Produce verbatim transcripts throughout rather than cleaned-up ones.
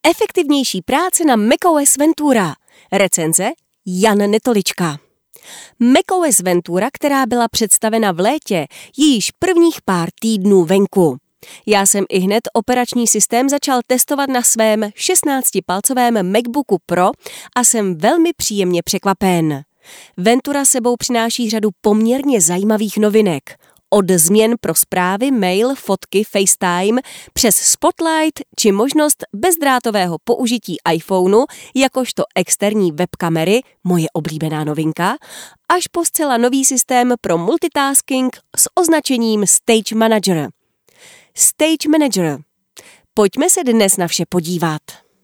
Efektivnější práce na macOS Ventura. Recenze Jan Netolička. macOS Ventura, která byla představena v létě, je již prvních pár týdnů venku. Já jsem i hned operační systém začal testovat na svém šestnáctipalcovém MacBooku Pro a jsem velmi příjemně překvapen. Ventura sebou přináší řadu poměrně zajímavých novinek. Od změn pro zprávy, mail, fotky, FaceTime, přes Spotlight či možnost bezdrátového použití iPhoneu jakožto externí webkamery, moje oblíbená novinka, až po zcela nový systém pro multitasking s označením Stage Manager. Stage Manager. Pojďme se dnes na vše podívat.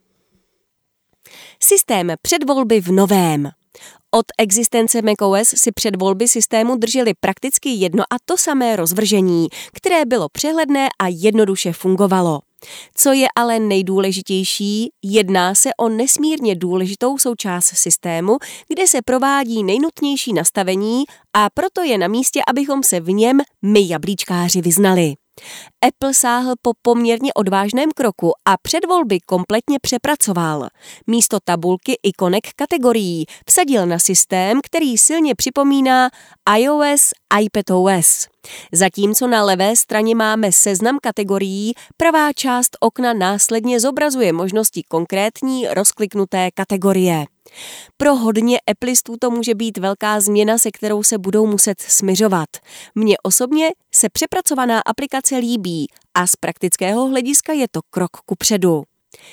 Systém předvolby v novém. Od existence macOS si předvolby systému držely prakticky jedno a to samé rozvržení, které bylo přehledné a jednoduše fungovalo. Co je ale nejdůležitější, jedná se o nesmírně důležitou součást systému, kde se provádí nejnutnější nastavení a proto je na místě, abychom se v něm my jablíčkáři vyznali. Apple sáhl po poměrně odvážném kroku a předvolby kompletně přepracoval. Místo tabulky ikonek kategorií vsadil na systém, který silně připomíná iOS, iPadOS. Zatímco na levé straně máme seznam kategorií, pravá část okna následně zobrazuje možnosti konkrétní rozkliknuté kategorie. Pro hodně Applistů to může být velká změna, se kterou se budou muset smiřovat. Mně osobně se přepracovaná aplikace líbí a z praktického hlediska je to krok kupředu.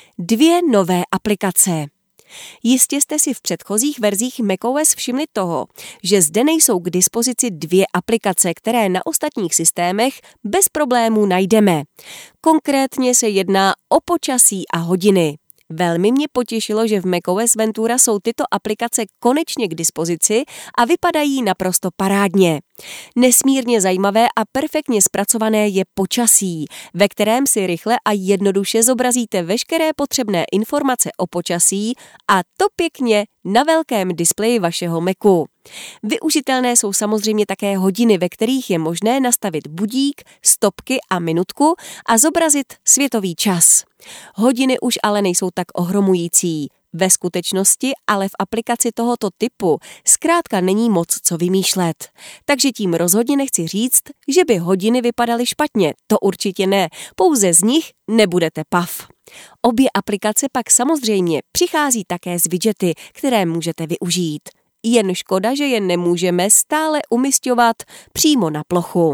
Dvě nové aplikace. Jistě jste si v předchozích verzích macOS všimli toho, že zde nejsou k dispozici dvě aplikace, které na ostatních systémech bez problémů najdeme. Konkrétně se jedná o počasí a hodiny. Velmi mě potěšilo, že v macOS Ventura jsou tyto aplikace konečně k dispozici a vypadají naprosto parádně. Nesmírně zajímavé a perfektně zpracované je počasí, ve kterém si rychle a jednoduše zobrazíte veškeré potřebné informace o počasí a to pěkně na velkém displeji vašeho Macu. Využitelné jsou samozřejmě také hodiny, ve kterých je možné nastavit budík, stopky a minutku a zobrazit světový čas. Hodiny už ale nejsou tak ohromující. Ve skutečnosti ale v aplikaci tohoto typu zkrátka není moc co vymýšlet. Takže tím rozhodně nechci říct, že by hodiny vypadaly špatně, to určitě ne, pouze z nich nebudete pav. Obě aplikace pak samozřejmě přichází také s widgety, které můžete využít. Jen škoda, že je nemůžeme stále umisťovat přímo na plochu.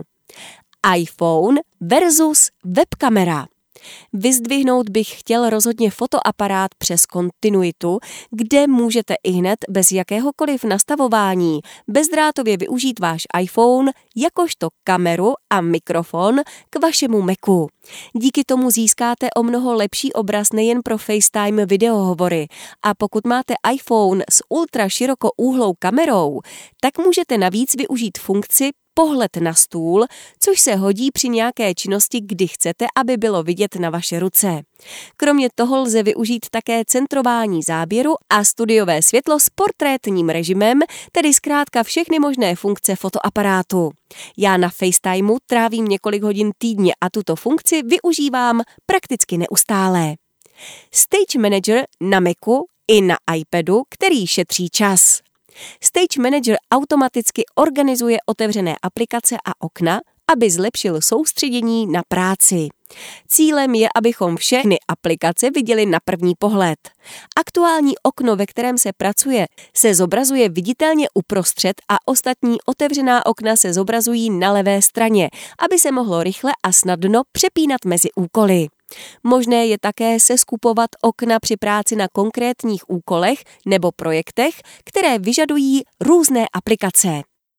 iPhone versus webkamera. Vyzdvihnout bych chtěl rozhodně fotoaparát přes kontinuitu, kde můžete ihned bez jakéhokoliv nastavování bezdrátově využít váš iPhone jakožto kameru a mikrofon k vašemu Macu. Díky tomu získáte o mnoho lepší obraz nejen pro FaceTime videohovory a pokud máte iPhone s ultra širokoúhlou kamerou, tak můžete navíc využít funkci pohled na stůl, což se hodí při nějaké činnosti, kdy chcete, aby bylo vidět na vaše ruce. Kromě toho lze využít také centrování záběru a studiové světlo s portrétním režimem, tedy zkrátka všechny možné funkce fotoaparátu. Já na FaceTimeu trávím několik hodin týdně a tuto funkci využívám prakticky neustále. Stage Manager na Macu i na iPadu, který šetří čas. Stage Manager automaticky organizuje otevřené aplikace a okna, aby zlepšil soustředění na práci. Cílem je, abychom všechny aplikace viděli na první pohled. Aktuální okno, ve kterém se pracuje, se zobrazuje viditelně uprostřed a ostatní otevřená okna se zobrazují na levé straně, aby se mohlo rychle a snadno přepínat mezi úkoly. Možné je také seskupovat okna při práci na konkrétních úkolech nebo projektech, které vyžadují různé aplikace.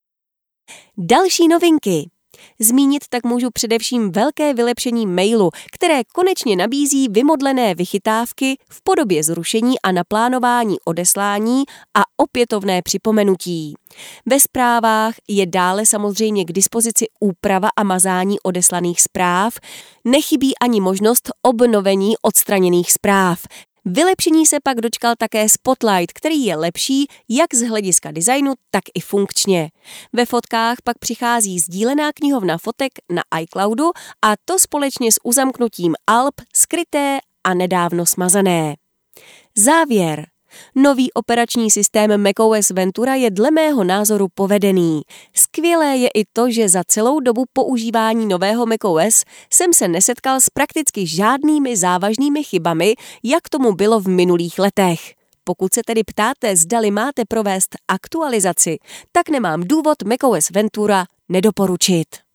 Další novinky. Zmínit tak můžu především velké vylepšení mailu, které konečně nabízí vymodlené vychytávky v podobě zrušení a naplánování odeslání a opětovné připomenutí. Ve zprávách je dále samozřejmě k dispozici úprava a mazání odeslaných zpráv, nechybí ani možnost obnovení odstraněných zpráv. Vylepšení se pak dočkal také Spotlight, který je lepší jak z hlediska designu, tak i funkčně. Ve fotkách pak přichází sdílená knihovna fotek na iCloudu a to společně s uzamknutím alb skryté a nedávno smazané. Závěr. Nový operační systém macOS Ventura je dle mého názoru povedený. Skvělé je i to, že za celou dobu používání nového macOS jsem se nesetkal s prakticky žádnými závažnými chybami, jak tomu bylo v minulých letech. Pokud se tedy ptáte, zdali máte provést aktualizaci, tak nemám důvod macOS Ventura nedoporučit.